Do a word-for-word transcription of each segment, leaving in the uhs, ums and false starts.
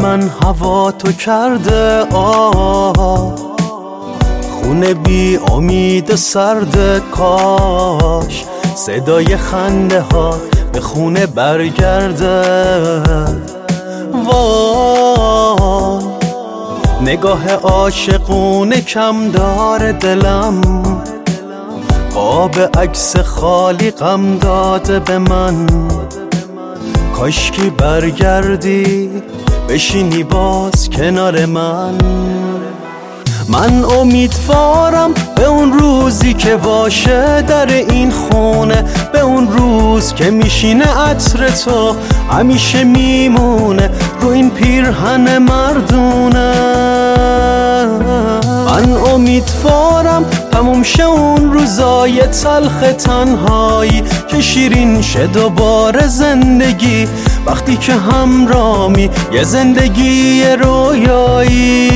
من هوا تو کرده آه، خونه بی امید سرد، کاش صدای خنده ها به خونه برگرده. وای نگاه عاشقونه کم داره دلم، قاب عکس خالی غم داده به من. کاشکی برگردی بشینی باز کنار من. من امیدوارم به اون روزی که باشه در این خونه، به اون روز که میشینه عطر تو همیشه میمونه رو این پیرهن مردونه. من امیدوارم تموم شه اون روزای تلخ تنهایی، که شیرین شه دوباره زندگی وقتی که همرامی یه زندگی رویایی.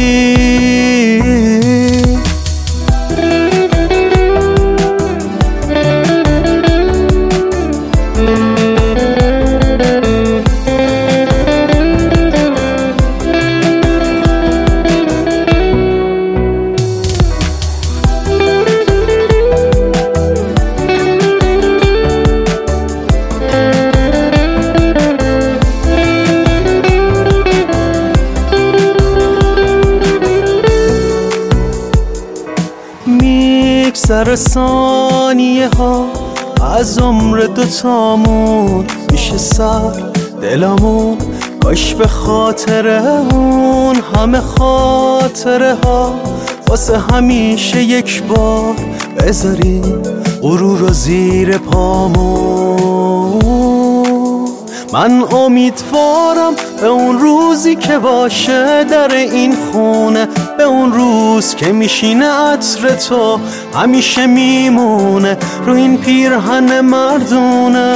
میگذره ثانیه ها از عمر دوتامون، میشه سر دلمون کاش به خاطر اون همه خاطره ها واسه همیشه یک بار بذاریم غرور رو زیر پامون. من امیدوارم به اون روزی که باشه در این خونه، به اون روز که میشینه عطر تو همیشه میمونه رو این پیرهن مردونه.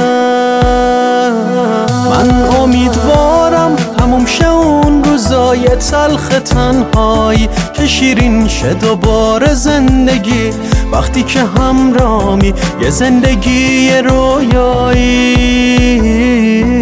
من امیدوارم تموم شه اون روزای تلخ تنهایی، که شیرین شه دوباره زندگی وقتی که همرامی یه زندگی رویایی.